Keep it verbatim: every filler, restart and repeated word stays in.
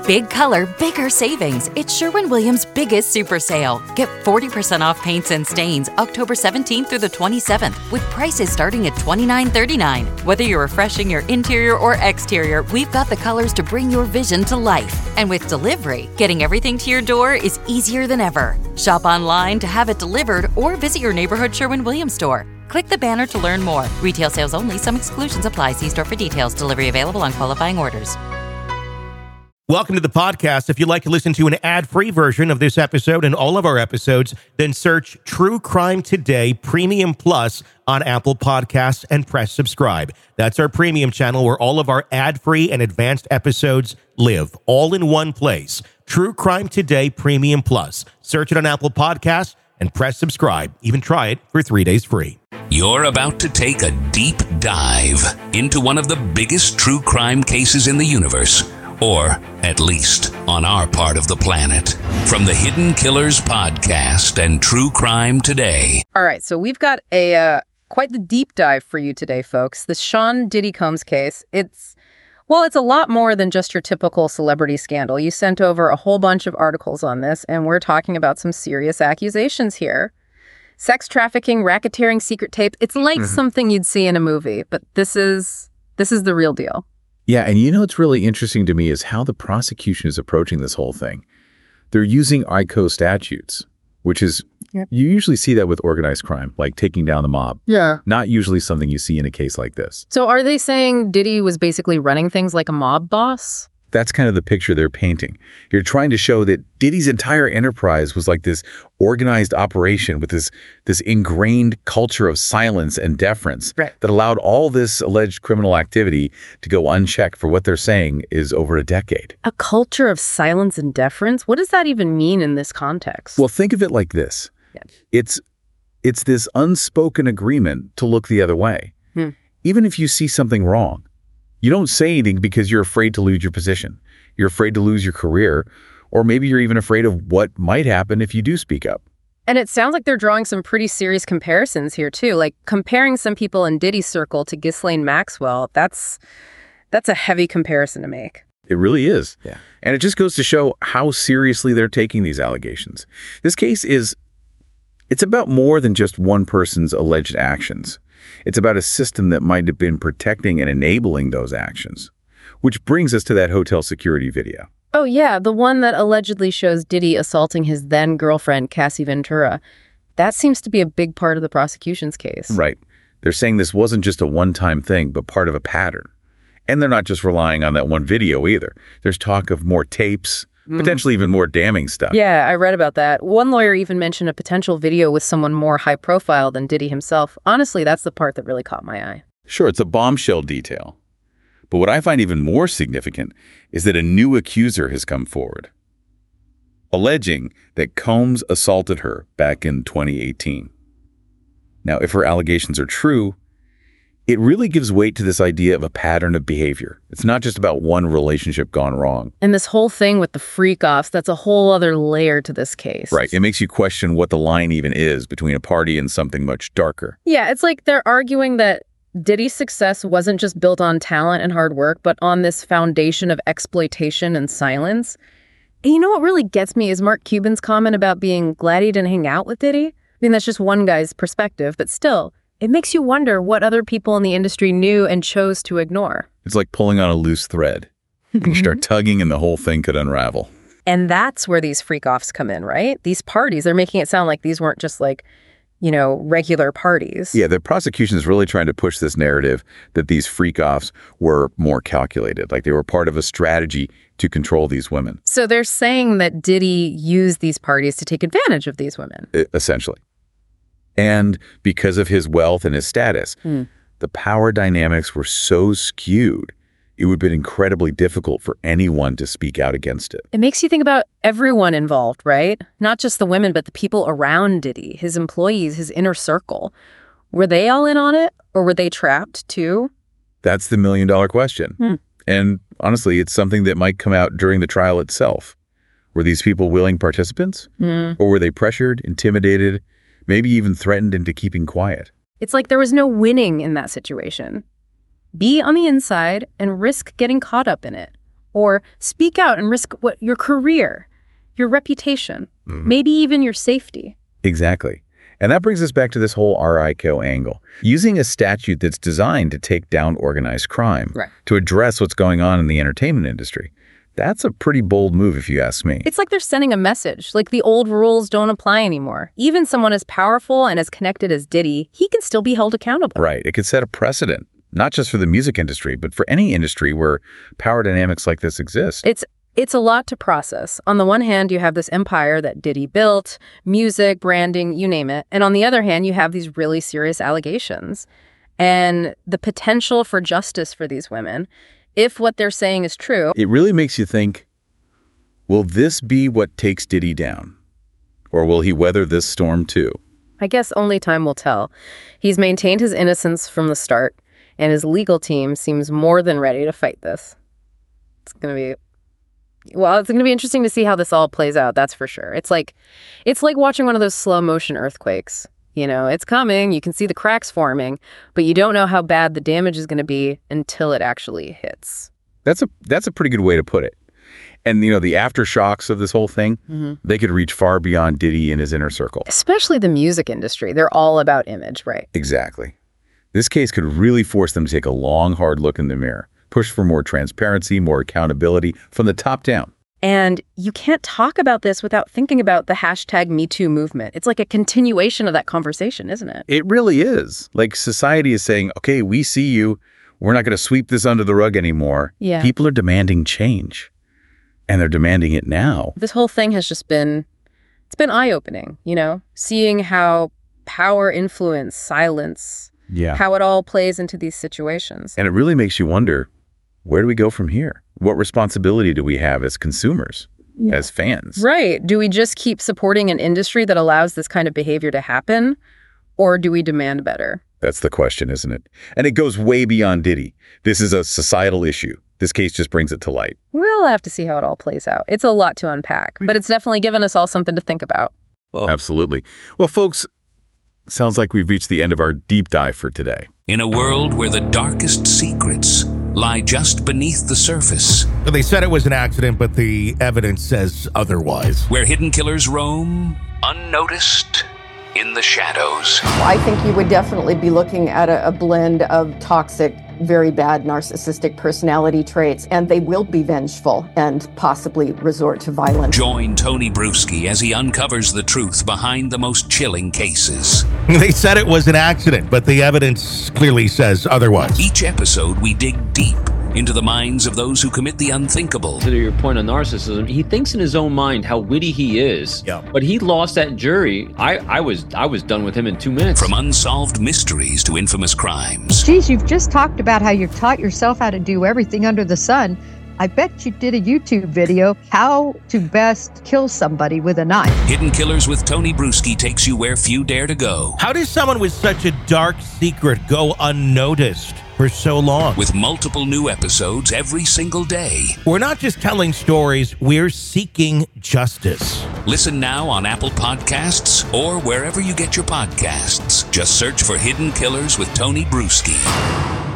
Big color, bigger savings. It's Sherwin-Williams' biggest super sale. Get forty percent off paints and stains October seventeenth through the twenty-seventh with prices starting at twenty-nine thirty-nine. Whether you're refreshing your interior or exterior, we've got the colors to bring your vision to life. And with delivery, getting everything to your door is easier than ever. Shop online to have it delivered or visit your neighborhood Sherwin-Williams store. Click the banner to learn more. Retail sales only. Some exclusions apply. See store for details. Delivery available on qualifying orders. Welcome to the podcast. If you'd like to listen to an ad-free version of this episode and all of our episodes, then search True Crime Today Premium Plus on Apple Podcasts and press subscribe. That's our premium channel where all of our ad-free and advanced episodes live, all in one place. True Crime Today Premium Plus. Search it on Apple Podcasts and press subscribe. Even try it for three days free. You're about to take a deep dive into one of the biggest true crime cases in the universe, or at least on our part of the planet. From the Hidden Killers podcast and True Crime Today. All right, so we've got a uh, quite the deep dive for you today, folks. The Sean Diddy Combs case. It's Well, it's a lot more than just your typical celebrity scandal. You sent over a whole bunch of articles on this, and we're talking about some serious accusations here. Sex trafficking, racketeering, secret tapes. It's like mm-hmm. something you'd see in a movie, but this is this is the real deal. Yeah, and you know what's really interesting to me is how the prosecution is approaching this whole thing. They're using I C O statutes, which is, yep. you usually see that with organized crime, like taking down the mob. Yeah. Not usually something you see in a case like this. So are they saying Diddy was basically running things like a mob boss? That's kind of the picture they're painting. You're trying to show that Diddy's entire enterprise was like this organized operation with this this ingrained culture of silence and deference right. that allowed all this alleged criminal activity to go unchecked for what they're saying is over a decade. A culture of silence and deference? What does that even mean in this context? Well, think of it like this. Yeah. It's it's this unspoken agreement to look the other way. Hmm. Even if you see something wrong. You don't say anything because you're afraid to lose your position. You're afraid to lose your career, or maybe you're even afraid of what might happen if you do speak up. And it sounds like they're drawing some pretty serious comparisons here, too. Like comparing some people in Diddy's circle to Ghislaine Maxwell, that's that's a heavy comparison to make. It really is. Yeah. And it just goes to show how seriously they're taking these allegations. This case is, it's about more than just one person's alleged actions. It's about a system that might have been protecting and enabling those actions, which brings us to that hotel security video. Oh, yeah, the one that allegedly shows Diddy assaulting his then-girlfriend, Cassie Ventura. That seems to be a big part of the prosecution's case. Right. They're saying this wasn't just a one-time thing, but part of a pattern. And they're not just relying on that one video either. There's talk of more tapes, mm. potentially even more damning stuff. Yeah, I read about that. One lawyer even mentioned a potential video with someone more high-profile than Diddy himself. Honestly, that's the part that really caught my eye. Sure, it's a bombshell detail. But what I find even more significant is that a new accuser has come forward, alleging that Combs assaulted her back in twenty eighteen. Now, if her allegations are true, it really gives weight to this idea of a pattern of behavior. It's not just about one relationship gone wrong. And this whole thing with the freak-offs, that's a whole other layer to this case. Right. It makes you question what the line even is between a party and something much darker. Yeah, it's like they're arguing that Diddy's success wasn't just built on talent and hard work, but on this foundation of exploitation and silence. And you know what really gets me is Mark Cuban's comment about being glad he didn't hang out with Diddy. I mean, that's just one guy's perspective, but still, it makes you wonder what other people in the industry knew and chose to ignore. It's like pulling on a loose thread. You start tugging and the whole thing could unravel. And that's where these freak-offs come in, right? These parties, they're making it sound like these weren't just like, you know, regular parties. Yeah, the prosecution is really trying to push this narrative that these freak-offs were more calculated, like they were part of a strategy to control these women. So they're saying that Diddy used these parties to take advantage of these women. I- essentially. And because of his wealth and his status, hmm. the power dynamics were so skewed, it would have been incredibly difficult for anyone to speak out against it. It makes you think about everyone involved, right? Not just the women, but the people around Diddy, his employees, his inner circle. Were they all in on it, or were they trapped too? That's the million dollar question. Hmm. And honestly, it's something that might come out during the trial itself. Were these people willing participants? Hmm. Or were they pressured, intimidated, maybe even threatened into keeping quiet? It's like there was no winning in that situation. Be on the inside and risk getting caught up in it. Or speak out and risk what your career, your reputation, mm-hmm. maybe even your safety. Exactly. And that brings us back to this whole R I C O angle. Using a statute that's designed to take down organized crime, right. to address what's going on in the entertainment industry. That's a pretty bold move, if you ask me. It's like they're sending a message, like the old rules don't apply anymore. Even someone as powerful and as connected as Diddy, he can still be held accountable. Right. It could set a precedent, not just for the music industry, but for any industry where power dynamics like this exist. It's It's a lot to process. On the one hand, you have this empire that Diddy built, music, branding, you name it. And on the other hand, you have these really serious allegations and the potential for justice for these women. If what they're saying is true. It really makes you think, will this be what takes Diddy down? Or will he weather this storm too? I guess only time will tell. He's maintained his innocence from the start, and his legal team seems more than ready to fight this. It's going to be, well, it's going to be interesting to see how this all plays out, that's for sure. It's like, it's like watching one of those slow motion earthquakes. You know, it's coming, you can see the cracks forming, but you don't know how bad the damage is going to be until it actually hits. That's a that's a pretty good way to put it. And, you know, the aftershocks of this whole thing, mm-hmm. they could reach far beyond Diddy and his inner circle. Especially the music industry. They're all about image, right? Exactly. This case could really force them to take a long, hard look in the mirror, push for more transparency, more accountability from the top down. And you can't talk about this without thinking about the hashtag Me Too movement. It's like a continuation of that conversation, isn't it? It really is. Like society is saying, okay, we see you. We're not going to sweep this under the rug anymore. Yeah. People are demanding change. And they're demanding it now. This whole thing has just been, it's been eye-opening, you know, seeing how power, influence, silence, yeah. how it all plays into these situations. And it really makes you wonder, where do we go from here? What responsibility do we have as consumers, yeah. as fans? Right. Do we just keep supporting an industry that allows this kind of behavior to happen, or do we demand better? That's the question, isn't it? And it goes way beyond Diddy. This is a societal issue. This case just brings it to light. We'll have to see how it all plays out. It's a lot to unpack, but it's definitely given us all something to think about. Well, absolutely. Well, folks, sounds like we've reached the end of our deep dive for today. In a world where the darkest secrets lie just beneath the surface. They said it was an accident, but the evidence says otherwise. Where hidden killers roam, unnoticed, in the shadows. I think you would definitely be looking at a, a blend of toxic, very bad narcissistic personality traits, and they will be vengeful and possibly resort to violence. Join Tony Brueski as he uncovers the truth behind the most chilling cases. They said it was an accident, but the evidence clearly says otherwise. Each episode, we dig deep into the minds of those who commit the unthinkable. To your point on narcissism, he thinks in his own mind how witty he is. Yeah. But he lost that jury. I, I was I was done with him in two minutes. From unsolved mysteries to infamous crimes. Geez, you've just talked about how you've taught yourself how to do everything under the sun. I bet you did a YouTube video, how to best kill somebody with a knife. Hidden Killers with Tony Brueski takes you where few dare to go. How does someone with such a dark secret go unnoticed for so long? With multiple new episodes every single day. We're not just telling stories, we're seeking justice. Listen now on Apple Podcasts or wherever you get your podcasts. Just search for Hidden Killers with Tony Brueski.